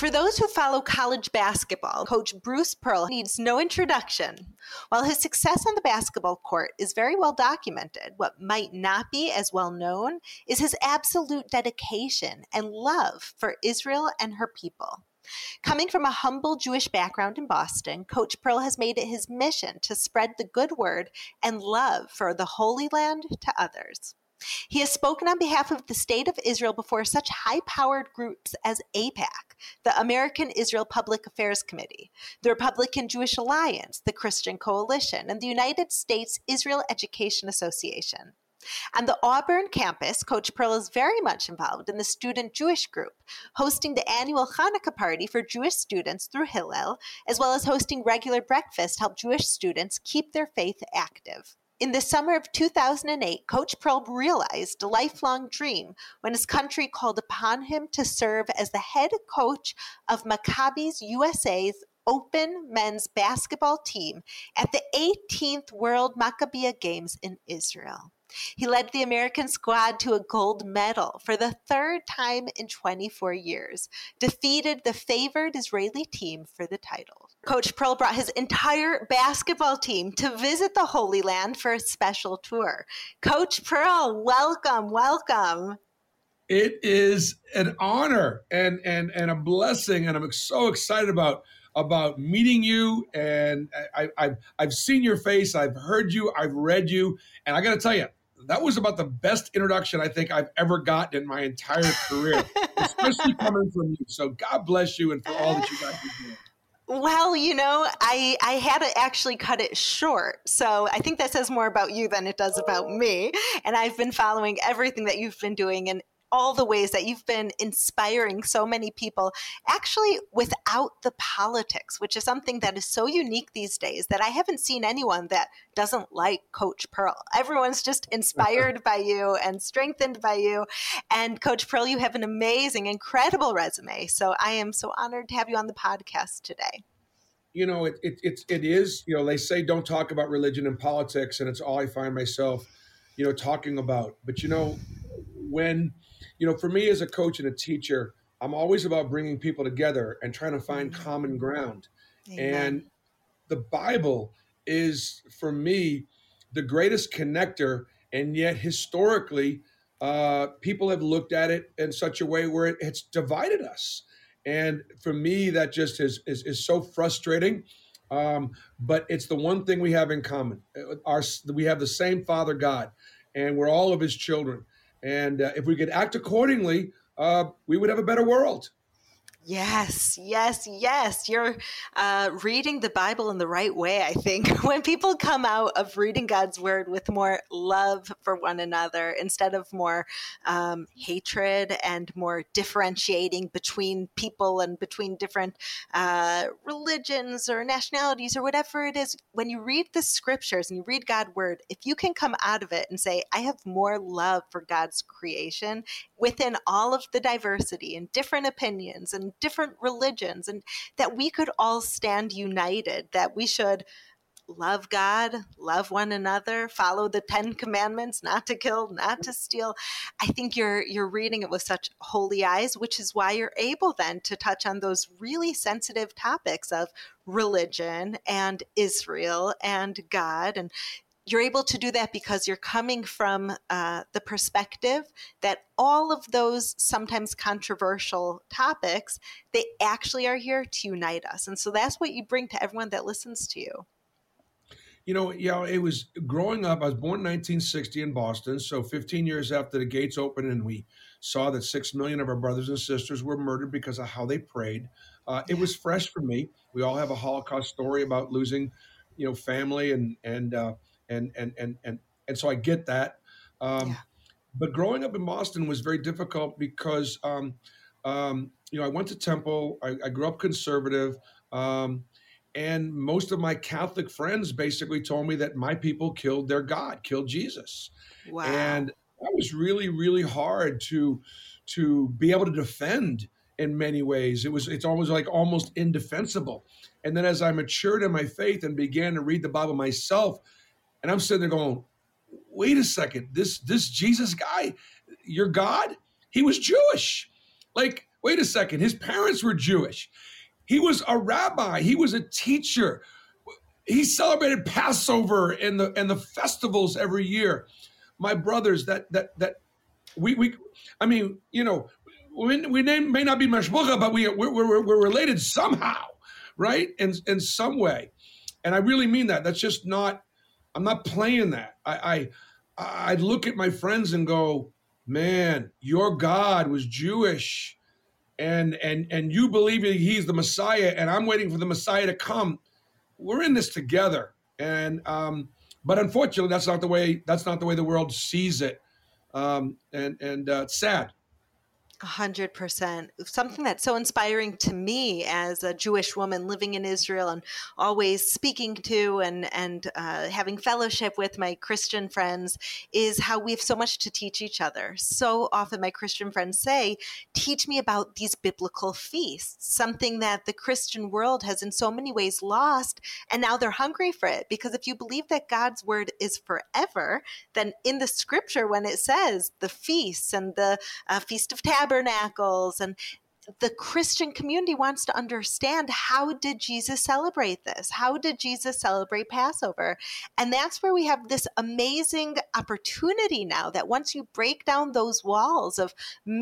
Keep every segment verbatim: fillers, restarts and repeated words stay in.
For those who follow college basketball, Coach Bruce Pearl needs no introduction. While his success on the basketball court is very well documented, what might not be as well known is his absolute dedication and love for Israel and her people. Coming from a humble Jewish background in Boston, Coach Pearl has made it his mission to spread the good word and love for the Holy Land to others. He has spoken on behalf of the State of Israel before such high-powered groups as AIPAC, the American Israel Public Affairs Committee, the Republican Jewish Alliance, the Christian Coalition, and the United States Israel Education Association. On the Auburn campus, Coach Pearl is very much involved in the Student Jewish Group, hosting the annual Hanukkah party for Jewish students through Hillel, as well as hosting regular breakfast to help Jewish students keep their faith active. In the summer of two thousand eight, Coach Pearl realized a lifelong dream when his country called upon him to serve as the head coach of Maccabi's U S A's Open men's basketball team at the eighteenth World Maccabiah Games in Israel. He led the American squad to a gold medal for the third time in twenty-four years, defeated the favored Israeli team for the title. Coach Pearl brought his entire basketball team to visit the Holy Land for a special tour. Coach Pearl, welcome, welcome. It is an honor and, and, and a blessing, and I'm so excited about about meeting you, and I, I, I've, I've seen your face, I've heard you, I've read you, and I got to tell you, that was about the best introduction I think I've ever gotten in my entire career, especially coming from you. So God bless you and for all that you guys are doing. Well, you know, I, I had to actually cut it short. So I think that says more about you than it does about me. And I've been following everything that you've been doing, and all the ways that you've been inspiring so many people, actually without the politics, which is something that is so unique these days that I haven't seen anyone that doesn't like Coach Pearl. Everyone's just inspired by you and strengthened by you. And Coach Pearl, you have an amazing, incredible resume. So I am so honored to have you on the podcast today. You know, it, it, it, it is, you know, they say don't talk about religion and politics, and it's all I find myself, you know, talking about. But, you know, when... You know, for me as a coach and a teacher, I'm always about bringing people together and trying to find mm-hmm. common ground. Amen. And the Bible is, for me, the greatest connector. And yet, historically, uh, people have looked at it in such a way where it, it's divided us. And for me, that just is is, is so frustrating. Um, but it's the one thing we have in common. Our, we have the same Father God, and we're all of his children. And uh, if we could act accordingly, uh, we would have a better world. Yes, yes, yes. You're uh, reading the Bible in the right way, I think. When people come out of reading God's word with more love for one another instead of more um, hatred and more differentiating between people and between different uh, religions or nationalities or whatever it is, when you read the scriptures and you read God's word, if you can come out of it and say, I have more love for God's creation within all of the diversity and different opinions and different religions, and that we could all stand united, that we should love God, love one another, follow the Ten Commandments, not to kill, not to steal. I think you're you're reading it with such holy eyes, which is why you're able then to touch on those really sensitive topics of religion and Israel and God. And you're able to do that because you're coming from uh, the perspective that all of those sometimes controversial topics, they actually are here to unite us. And so that's what you bring to everyone that listens to you. You know, yeah, it was growing up. I was born in nineteen sixty in Boston. So fifteen years after the gates opened and we saw that six million of our brothers and sisters were murdered because of how they prayed. Uh, it was fresh for me. We all have a Holocaust story about losing, you know, family and, and, uh, And and and and and so I get that, um, yeah. But growing up in Boston was very difficult because um, um, you know I went to Temple. I, I grew up conservative, um, and most of my Catholic friends basically told me that my people killed their God, killed Jesus, wow. And that was really really hard to to be able to defend in many ways. It was it's almost like almost indefensible. And then as I matured in my faith and began to read the Bible myself. And I'm sitting there going, wait a second, this this Jesus guy, your God, he was Jewish. Like, wait a second, his parents were Jewish. He was a rabbi. He was a teacher. He celebrated Passover and the and the festivals every year. My brothers, that that that we we, I mean, you know, we, we may not be mashbucha, but we we're, we're we're related somehow, right? In in some way, and I really mean that. That's just not. I'm not playing that. I I, I look at my friends and go, man, your God was Jewish, and and and you believe he's the Messiah, and I'm waiting for the Messiah to come. We're in this together, and um, but unfortunately, that's not the way. That's not the way the world sees it, um, and and uh, it's sad. A hundred percent. Something that's so inspiring to me as a Jewish woman living in Israel and always speaking to and and uh, having fellowship with my Christian friends is how we have so much to teach each other. So often my Christian friends say, teach me about these biblical feasts, something that the Christian world has in so many ways lost, and now they're hungry for it. Because if you believe that God's word is forever, then in the scripture, when it says the feasts and the uh, Feast of Tabernacles, Tabernacles and the Christian community wants to understand, how did Jesus celebrate this? How did Jesus celebrate Passover? And that's where we have this amazing opportunity now that once you break down those walls of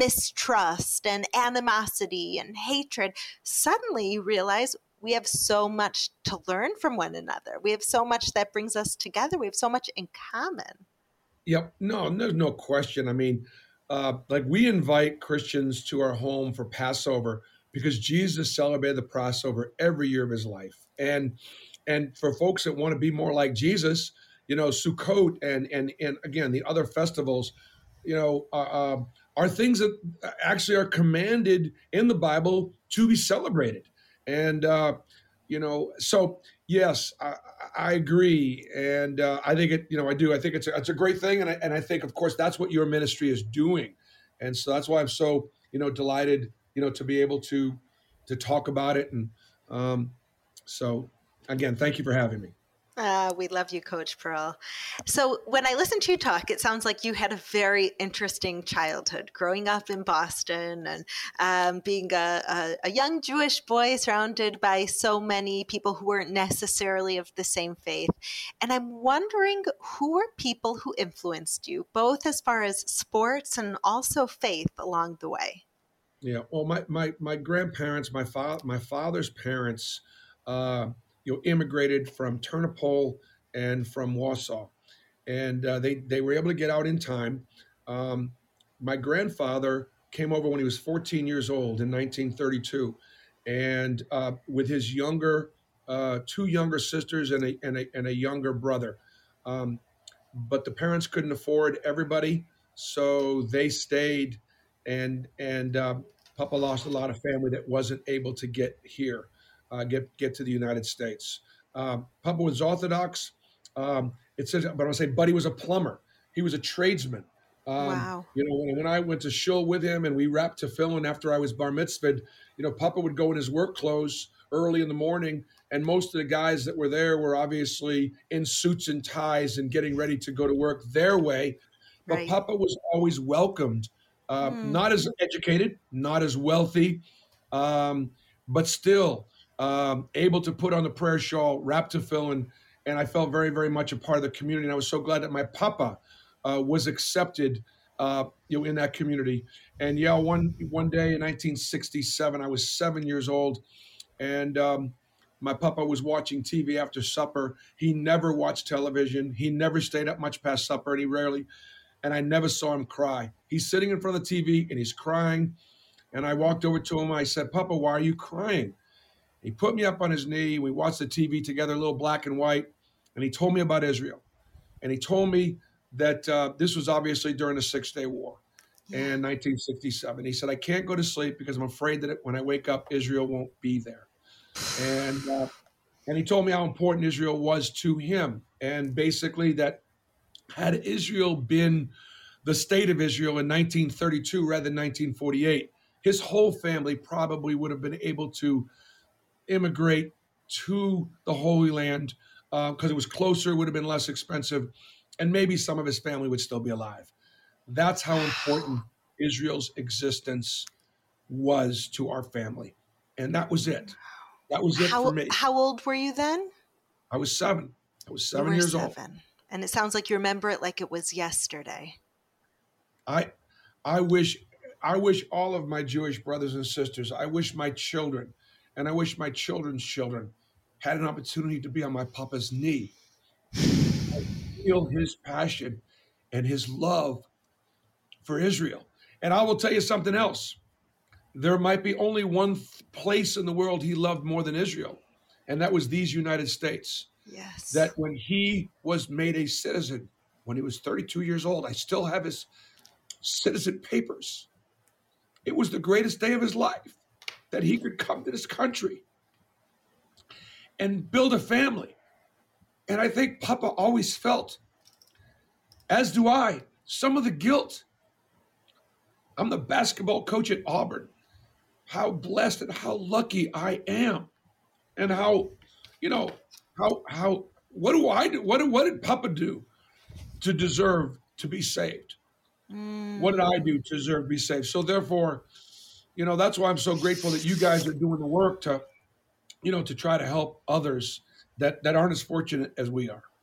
mistrust and animosity and hatred, suddenly you realize we have so much to learn from one another. We have so much that brings us together. We have so much in common. Yep. No, there's no question. I mean, Uh, like we invite Christians to our home for Passover because Jesus celebrated the Passover every year of his life. And and for folks that want to be more like Jesus, you know, Sukkot and and and again, the other festivals, you know, uh, uh, are things that actually are commanded in the Bible to be celebrated. And, uh, you know, so yes, I, I agree. And uh, I think it, you know, I do. I think it's a, it's a great thing. And I, and I think, of course, that's what your ministry is doing. And so that's why I'm so, you know, delighted, you know, to be able to, to talk about it. And um, so again, thank you for having me. Uh, we love you, Coach Pearl. So when I listen to you talk, it sounds like you had a very interesting childhood, growing up in Boston and um, being a, a, a young Jewish boy surrounded by so many people who weren't necessarily of the same faith. And I'm wondering, who are people who influenced you, both as far as sports and also faith along the way? Yeah, well, my my my grandparents, my father, my father's parents, uh, you know, immigrated from Ternopil and from Warsaw, and uh, they they were able to get out in time. Um, my grandfather came over when he was fourteen years old in nineteen thirty-two, and uh, with his younger uh, two younger sisters and a and a, and a younger brother. Um, but the parents couldn't afford everybody, so they stayed, and and uh, Papa lost a lot of family that wasn't able to get here, uh, get get to the United States. Um, Papa was Orthodox. Um, it says, but I want to say, Buddy was a plumber. He was a tradesman. Um, Wow. You know, when, when I went to shul with him and we wrapped tefillin after I was bar mitzvahed, you know, Papa would go in his work clothes early in the morning, and most of the guys that were there were obviously in suits and ties and getting ready to go to work their way. But Right. Papa was always welcomed, uh, Mm. not as educated, not as wealthy, um, but still um, able to put on the prayer shawl, wrap tefillin, and I felt very, very much a part of the community. And I was so glad that my Papa uh, was accepted, uh, you know, in that community. And yeah, one one day in nineteen sixty-seven, I was seven years old, and um, my Papa was watching T V after supper. He never watched television. He never stayed up much past supper, and he rarely. And I never saw him cry. He's sitting in front of the T V and he's crying. And I walked over to him. I said, "Papa, why are you crying?" He put me up on his knee. We watched the T V together, a little black and white. And he told me about Israel. And he told me that uh, this was obviously during the Six-Day War in nineteen sixty-seven. He said, "I can't go to sleep because I'm afraid that when I wake up, Israel won't be there." And uh, and he told me how important Israel was to him. And basically that had Israel been the state of Israel in nineteen thirty-two rather than nineteen forty-eight, his whole family probably would have been able to immigrate to the Holy Land because uh, it was closer, it would have been less expensive, and maybe some of his family would still be alive. That's how important Israel's existence was to our family. And that was it. That was it How for me. how old were you then? I was seven. I was You seven were years old. seven. And it sounds like you remember it like it was yesterday. I I wish I wish all of my Jewish brothers and sisters, I wish my children, and I wish my children's children had an opportunity to be on my papa's knee. I feel his passion and his love for Israel. And I will tell you something else. There might be only one th- place in the world he loved more than Israel, and that was these United States. Yes. That when he was made a citizen, when he was thirty-two years old, I still have his citizen papers. It was the greatest day of his life that he could come to this country and build a family. And I think Papa always felt, as do I, some of the guilt. I'm the basketball coach at Auburn. How blessed and how lucky I am. And how, you know, how, how, what do I do? What, what did Papa do to deserve to be saved? Mm. What did I do to deserve to be saved? So therefore, you know, that's why I'm so grateful that you guys are doing the work to, you know, to try to help others that, that aren't as fortunate as we are.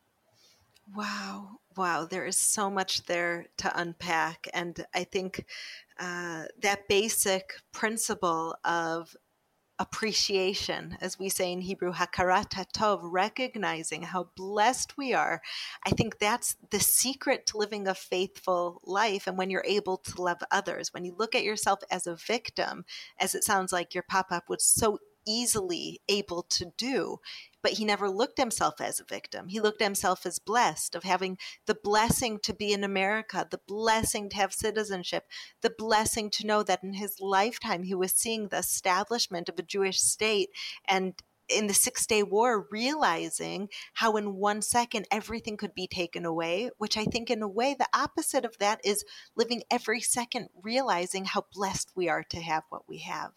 Wow. Wow. There is so much there to unpack. And I think uh, that basic principle of appreciation, as we say in Hebrew, hakarat hatov, recognizing how blessed we are. I think that's the secret to living a faithful life. And when you're able to love others, when you look at yourself as a victim, as it sounds like your papa was so easily able to do, but he never looked himself as a victim. He looked at himself as blessed, of having the blessing to be in America, the blessing to have citizenship, the blessing to know that in his lifetime he was seeing the establishment of a Jewish state, and in the Six-Day War, realizing how in one second everything could be taken away, which I think in a way the opposite of that is living every second realizing how blessed we are to have what we have.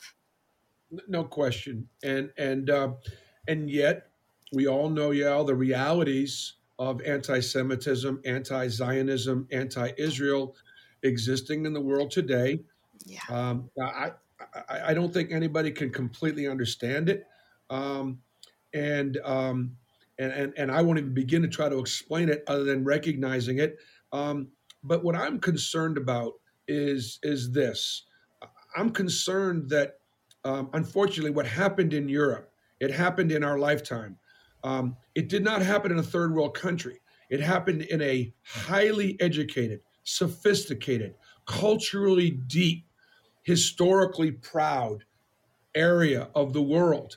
No question. And, and, uh, and yet, we all know, Yael, the realities of anti-Semitism, anti-Zionism, anti-Israel existing in the world today. Yeah. Um, I, I, I don't think anybody can completely understand it. Um, and, um, and, and, and I won't even begin to try to explain it other than recognizing it. Um, but what I'm concerned about is, is this. I'm concerned that, um, unfortunately, what happened in Europe, it happened in our lifetime. Um, it did not happen in a third world country. It happened in a highly educated, sophisticated, culturally deep, historically proud area of the world.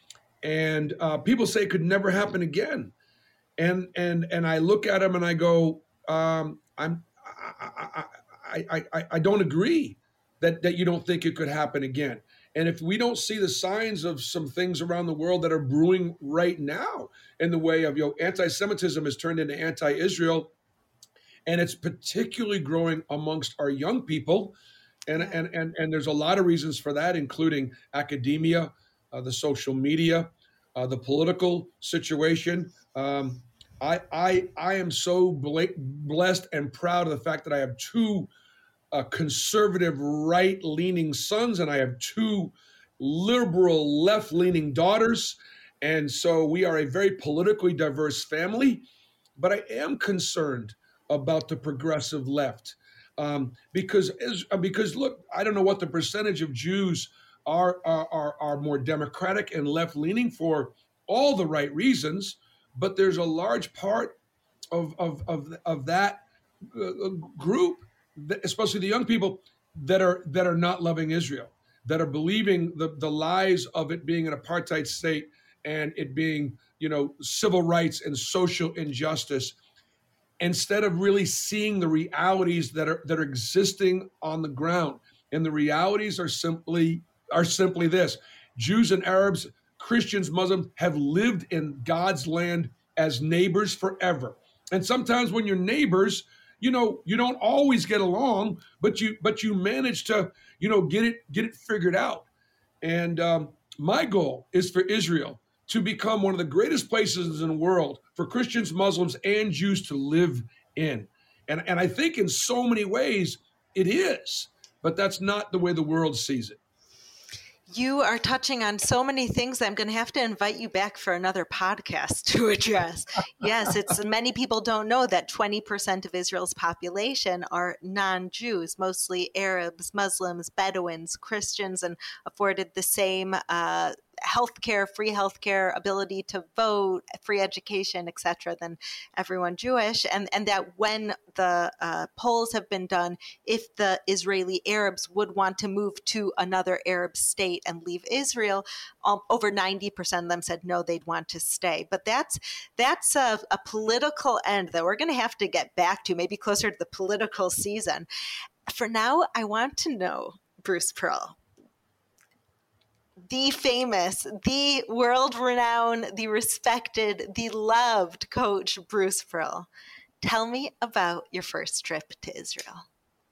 And uh, people say it could never happen again. And and and I look at them and I go, um, I'm I, I, I, I, I don't agree that that you don't think it could happen again. And if we don't see the signs of some things around the world that are brewing right now in the way of, you know, anti-Semitism has turned into anti-Israel, and it's particularly growing amongst our young people. And, and, and, and there's a lot of reasons for that, including academia, uh, the social media, uh, the political situation. Um, I, I, I am so blessed and proud of the fact that I have two Uh, conservative right-leaning sons, and I have two liberal left-leaning daughters. And so we are a very politically diverse family, but I am concerned about the progressive left um, because, because look, I don't know what the percentage of Jews are, are, are, are more democratic and left-leaning for all the right reasons, but there's a large part of, of, of, of that uh, group, especially the young people, that are that are not loving Israel, that are believing the, the lies of it being an apartheid state and it being, you know, civil rights and social injustice, instead of really seeing the realities that are that are existing on the ground. And the realities are simply are simply this: Jews and Arabs, Christians, Muslims have lived in God's land as neighbors forever. And sometimes when you're neighbors, you know, you don't always get along, but you but you manage to, you know, get it get it figured out. And um, my goal is for Israel to become one of the greatest places in the world for Christians, Muslims, and Jews to live in. And and I think in so many ways it is, but that's not the way the world sees it. You are touching on so many things. I'm going to have to invite you back for another podcast to address. Yes, it's many people don't know that twenty percent of Israel's population are non-Jews, mostly Arabs, Muslims, Bedouins, Christians, and afforded the same uh, healthcare, free healthcare, ability to vote, free education, et cetera, than everyone Jewish. And, and that when the uh, polls have been done, if the Israeli Arabs would want to move to another Arab state and leave Israel, um, over ninety percent of them said no, they'd want to stay. But that's that's a, a political end that we're going to have to get back to, maybe closer to the political season. For now, I want to know, Bruce Pearl, the famous, the world-renowned, the respected, the loved coach Bruce Pearl. Tell me about your first trip to Israel.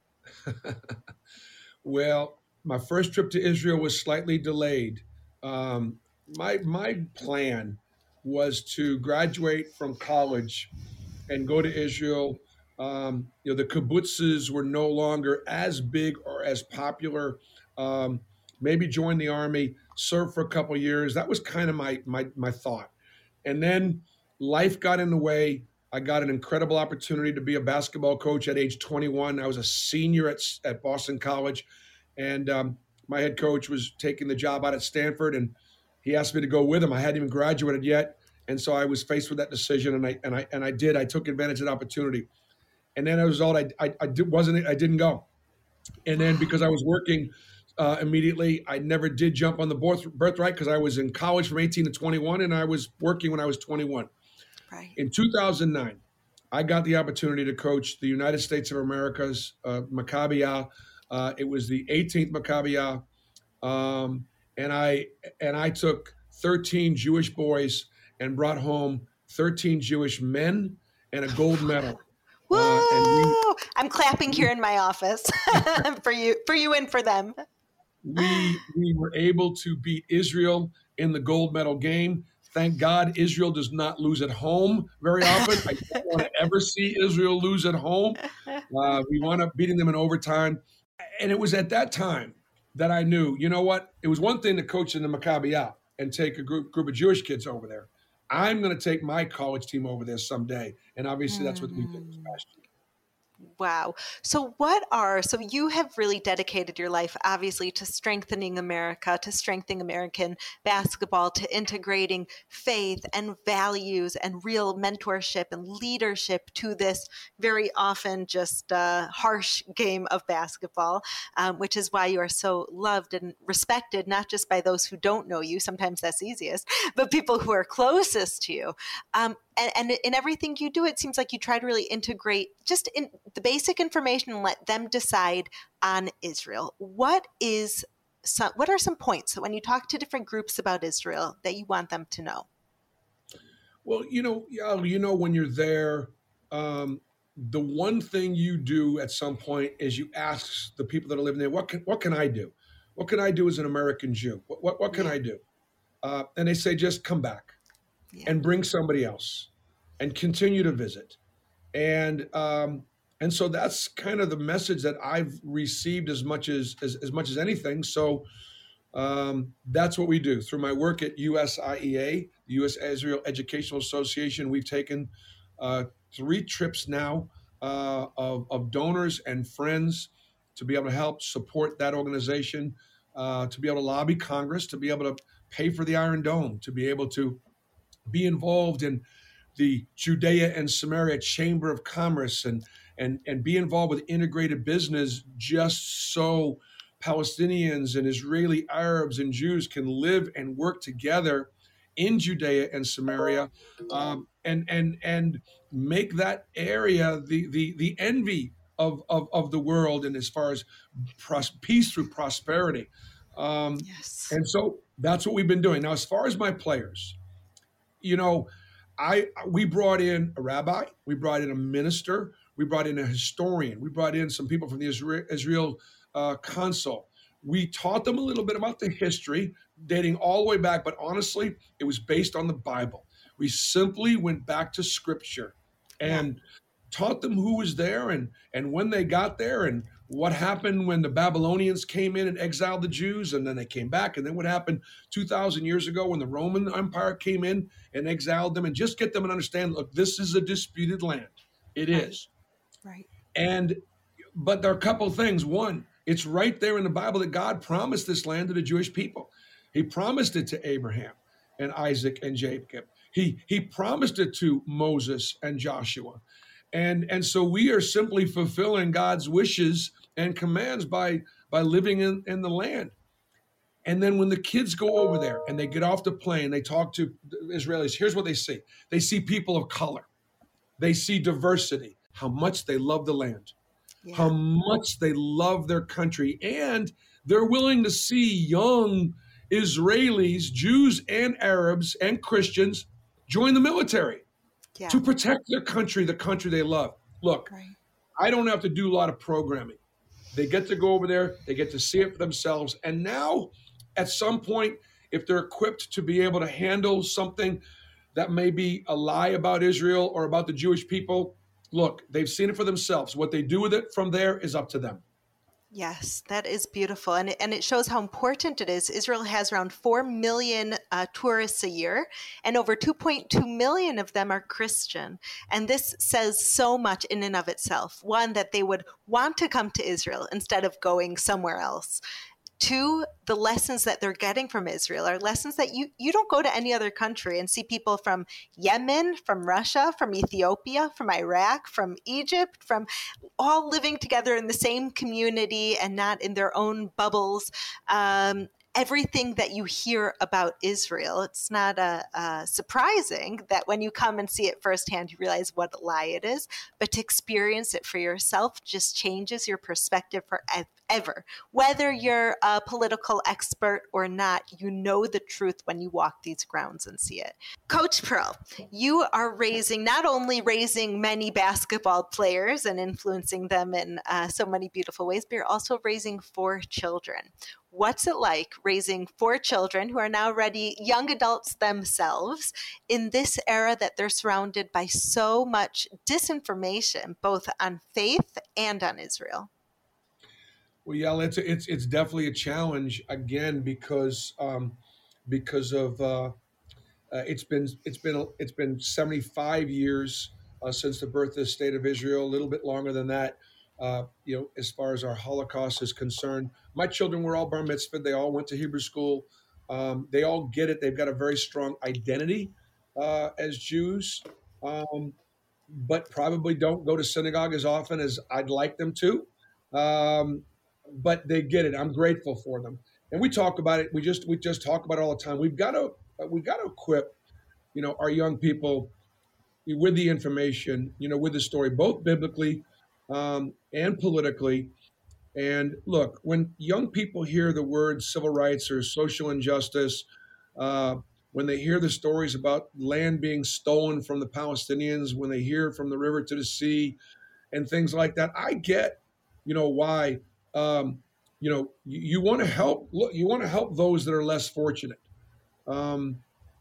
Well, my first trip to Israel was slightly delayed. Um, my my plan was to graduate from college and go to Israel. Um, you know, the kibbutzes were no longer as big or as popular. Um, maybe join the army, serve for a couple of years. That was kind of my my my thought. And then life got in the way. I got an incredible opportunity to be a basketball coach at age twenty-one. I was a senior at, at Boston College, and um, my head coach was taking the job out at Stanford, and he asked me to go with him. I hadn't even graduated yet, and so I was faced with that decision, and I and I and I did. I took advantage of the opportunity, and then as a result, I I, I did, wasn't I didn't go, and then because I was working uh, immediately, I never did jump on the birth, birthright because I was in college from eighteen to twenty-one, and I was working when I was twenty-one. Right. In two thousand nine, I got the opportunity to coach the United States of America's uh, Maccabiah. Uh, it was the eighteenth Maccabiah, um, and I and I took thirteen Jewish boys and brought home thirteen Jewish men and a gold medal. Woo! Uh, and we, I'm clapping here in my office for you, for you, and for them. We we were able to beat Israel in the gold medal game. Thank God Israel does not lose at home very often. I don't want to ever see Israel lose at home. Uh, we wound up beating them in overtime. And it was at that time that I knew, you know what? It was one thing to coach in the Maccabiah and take a group, group of Jewish kids over there. I'm going to take my college team over there someday. And obviously that's what we did this past year. Wow. So what are, so you have really dedicated your life, obviously, to strengthening America, to strengthening American basketball, to integrating faith and values and real mentorship and leadership to this very often just uh, harsh game of basketball, um, which is why you are so loved and respected, not just by those who don't know you, sometimes that's easiest, but people who are closest to you. Um, And, and in everything you do, it seems like you try to really integrate just in the basic information and let them decide on Israel. What is some, what are some points that when you talk to different groups about Israel that you want them to know? Well, you know, you know, when you're there, um, the one thing you do at some point is you ask the people that are living there, what can, what can I do? What can I do as an American Jew? What, what, what can Yeah. I do? Uh, and they say, just come back. Yeah. And bring somebody else and continue to visit. And um, and so that's kind of the message that I've received as much as as, as much as anything. So um, that's what we do. Through my work at U S I E A, the U S Israel Educational Association, we've taken uh, three trips now uh, of, of donors and friends to be able to help support that organization, uh, to be able to lobby Congress, to be able to pay for the Iron Dome, to be able to be involved in the Judea and Samaria Chamber of Commerce and and and be involved with integrated business just so Palestinians and Israeli Arabs and Jews can live and work together in Judea and Samaria, um, and and and make that area the the the envy of of, of the world, and as far as pros- peace through prosperity. Um, Yes. and so that's what we've been doing. Now, as far as my players, you know, I we brought in a rabbi, we brought in a minister, we brought in a historian, we brought in some people from the Israel, Israel uh, consul. We taught them a little bit about the history, dating all the way back, but honestly, it was based on the Bible. We simply went back to Scripture and yeah. taught them who was there and and when they got there and what happened when the Babylonians came in and exiled the Jews, and then they came back, and then what happened two thousand years ago when the Roman Empire came in and exiled them, and just get them to understand, look, this is a disputed land. It Right. is. Right. And, but there are a couple of things. One, it's right there in the Bible that God promised this land to the Jewish people. He promised it to Abraham and Isaac and Jacob. He, he promised it to Moses and Joshua. And, and so we are simply fulfilling God's wishes and commands by, by living in, in the land. And then when the kids go over there and they get off the plane, they talk to the Israelis, here's what they see. They see people of color. They see diversity, how much they love the land, Yeah. how much they love their country. And they're willing to see young Israelis, Jews and Arabs and Christians join the military Yeah. to protect their country, the country they love. Look, Right. I don't have to do a lot of programming. They get to go over there, they get to see it for themselves. And now, at some point, if they're equipped to be able to handle something that may be a lie about Israel or about the Jewish people, look, they've seen it for themselves. What they do with it from there is up to them. Yes, that is beautiful. And it, and it shows how important it is. Israel has around four million uh, tourists a year, and over two point two million of them are Christian. And this says so much in and of itself. One, that they would want to come to Israel instead of going somewhere else. Two, the lessons that they're getting from Israel are lessons that you, you don't go to any other country and see people from Yemen, from Russia, from Ethiopia, from Iraq, from Egypt, from all living together in the same community and not in their own bubbles. Um, everything that you hear about Israel, it's not uh, uh, surprising that when you come and see it firsthand, you realize what a lie it is. But to experience it for yourself just changes your perspective forever. Ever. Whether you're a political expert or not, you know the truth when you walk these grounds and see it. Coach Pearl, you are raising, not only raising many basketball players and influencing them in uh, so many beautiful ways, but you're also raising four children. What's it like raising four children who are now ready, young adults themselves, in this era that they're surrounded by so much disinformation, both on faith and on Israel? Well, yeah, it's it's it's definitely a challenge again because um, because of uh, uh, it's been it's been it's been seventy-five years uh, since the birth of the state of Israel, a little bit longer than that. Uh, you know, as far as our Holocaust is concerned, my children were all bar mitzvahed. They all went to Hebrew school. Um, they all get it. They've got a very strong identity uh, as Jews, um, but probably don't go to synagogue as often as I'd like them to. Um, but they get it. I'm grateful for them. And we talk about it. We just, we just talk about it all the time. We've got to, we've got to equip, you know, our young people with the information, you know, with the story, both biblically um, and politically. And look, when young people hear the word civil rights or social injustice, uh, when they hear the stories about land being stolen from the Palestinians, when they hear from the river to the sea and things like that, I get, you know, why, um, you know, you, you want to help, look, you want to help those that are less fortunate. Um,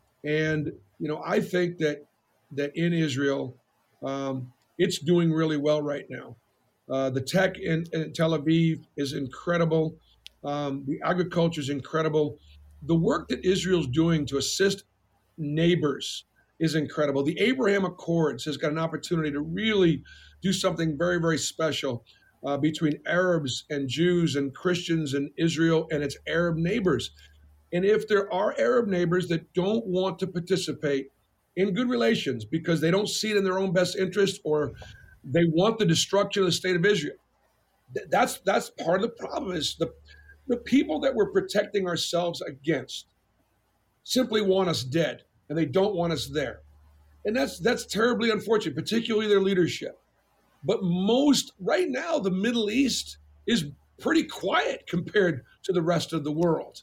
and, you know, I think that, that in Israel, um, it's doing really well right now. Uh, the tech in, in Tel Aviv is incredible. Um, the agriculture is incredible. The work that Israel's doing to assist neighbors is incredible. The Abraham Accords has got an opportunity to really do something very, very special uh, between Arabs and Jews and Christians and Israel and its Arab neighbors. And if there are Arab neighbors that don't want to participate in good relations because they don't see it in their own best interest or they want the destruction of the state of Israel, th- that's that's part of the problem is the, the people that we're protecting ourselves against simply want us dead and they don't want us there. And that's that's terribly unfortunate, particularly their leadership. But most, right now, the Middle East is pretty quiet compared to the rest of the world.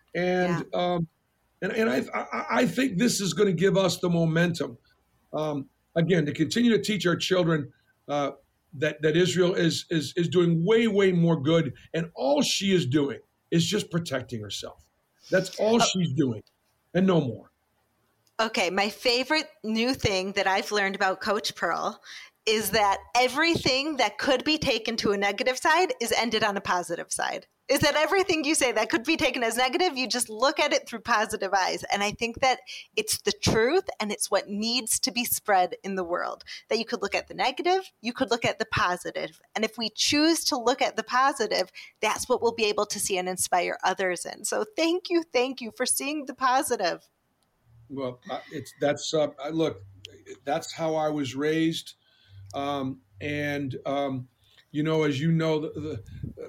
And yeah. um, and, and I, I I think this is going to give us the momentum, um, again, to continue to teach our children uh, that, that Israel is, is, is doing way, way more good. And all she is doing is just protecting herself. That's all oh. she's doing and no more. Okay, my favorite new thing that I've learned about Coach Pearl is that everything that could be taken to a negative side is ended on a positive side. Is that everything you say that could be taken as negative, you just look at it through positive eyes. And I think that it's the truth and it's what needs to be spread in the world. That you could look at the negative, you could look at the positive. And if we choose to look at the positive, that's what we'll be able to see and inspire others in. So thank you, thank you for seeing the positive. Well, it's that's uh, look, that's how I was raised. Um, and, um, you know, as you know, the, the,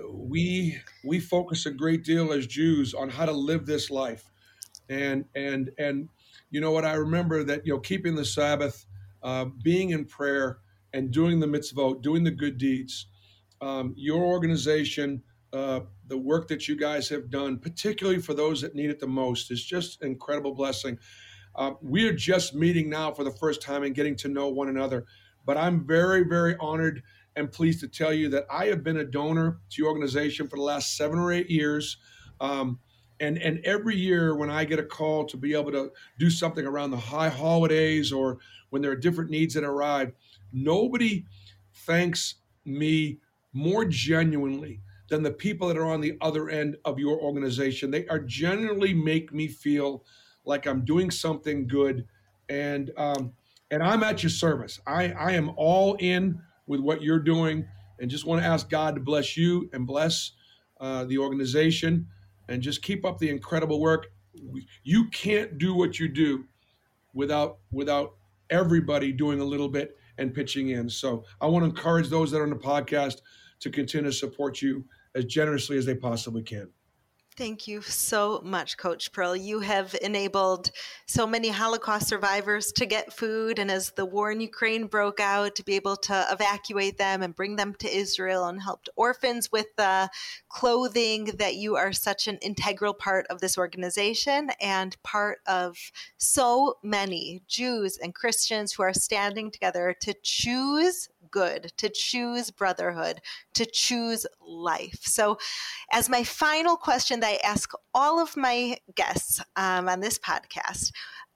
we we focus a great deal as Jews on how to live this life, and and and you know what, I remember that, you know, keeping the Sabbath, uh, being in prayer, and doing the mitzvot, doing the good deeds. Um, your organization, uh, the work that you guys have done, particularly for those that need it the most, is just an incredible blessing. Uh, we are just meeting now for the first time and getting to know one another, but I'm very, very honored and pleased to tell you that I have been a donor to your organization for the last seven or eight years. Um, and, and every year when I get a call to be able to do something around the high holidays or when there are different needs that arrive, nobody thanks me more genuinely than the people that are on the other end of your organization. They are genuinely make me feel like I'm doing something good. And um, and I'm at your service. I, I am all in with what you're doing, and just want to ask God to bless you and bless uh, the organization, and just keep up the incredible work. You can't do what you do without without everybody doing a little bit and pitching in. So I want to encourage those that are on the podcast to continue to support you as generously as they possibly can. Thank you so much, Coach Pearl. You have enabled so many Holocaust survivors to get food, and as the war in Ukraine broke out, to be able to evacuate them and bring them to Israel, and helped orphans with uh, clothing. That you are such an integral part of this organization and part of so many Jews and Christians who are standing together to choose good, to choose brotherhood, to choose life. So as my final question that I ask all of my guests um, on this podcast,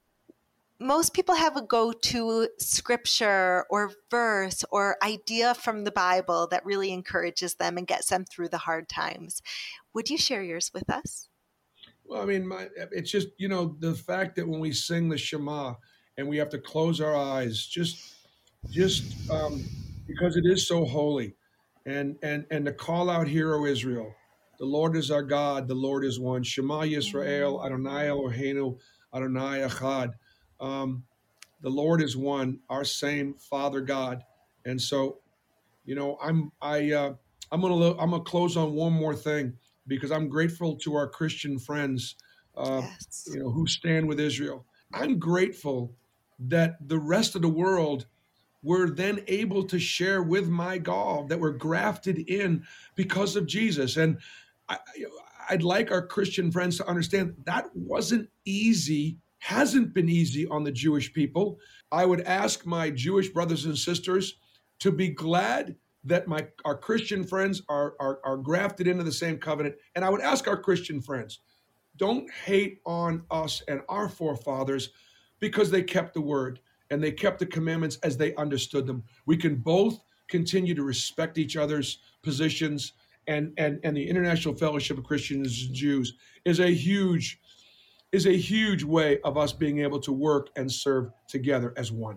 most people have a go-to scripture or verse or idea from the Bible that really encourages them and gets them through the hard times. Would you share yours with us? Well, I mean, my, it's just, you know, the fact that when we sing the Shema and we have to close our eyes, just just um, because it is so holy, and and and to call out, Hear, O Israel, the Lord is our God, the Lord is one. Shema Yisrael, Adonai Eloheinu, Adonai Echad. Um, the Lord is one, our same Father God. And so, you know, I'm I uh, I'm gonna I'm gonna close on one more thing, because I'm grateful to our Christian friends, uh, Yes. you know, who stand with Israel. I'm grateful that the rest of the world were then able to share with my God, that were grafted in because of Jesus. And I, I'd like our Christian friends to understand that wasn't easy, hasn't been easy on the Jewish people. I would ask my Jewish brothers and sisters to be glad that my our Christian friends are, are, are grafted into the same covenant. And I would ask our Christian friends, don't hate on us and our forefathers because they kept the word and they kept the commandments as they understood them. We can both continue to respect each other's positions, and, and, and the International Fellowship of Christians and Jews is a huge is a huge way of us being able to work and serve together as one.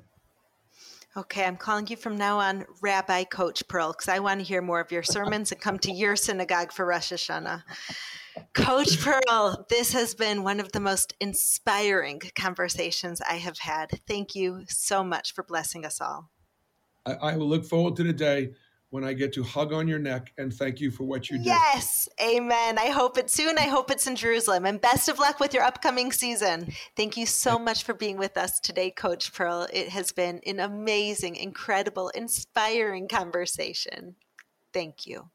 Okay, I'm calling you from now on Rabbi Coach Pearl, because I want to hear more of your sermons and come to your synagogue for Rosh Hashanah. Coach Pearl, this has been one of the most inspiring conversations I have had. Thank you so much for blessing us all. I, I will look forward to the day when I get to hug on your neck and thank you for what you did. Yes, amen. I hope it's soon. I hope it's in Jerusalem. And best of luck with your upcoming season. Thank you so much for being with us today, Coach Pearl. It has been an amazing, incredible, inspiring conversation. Thank you.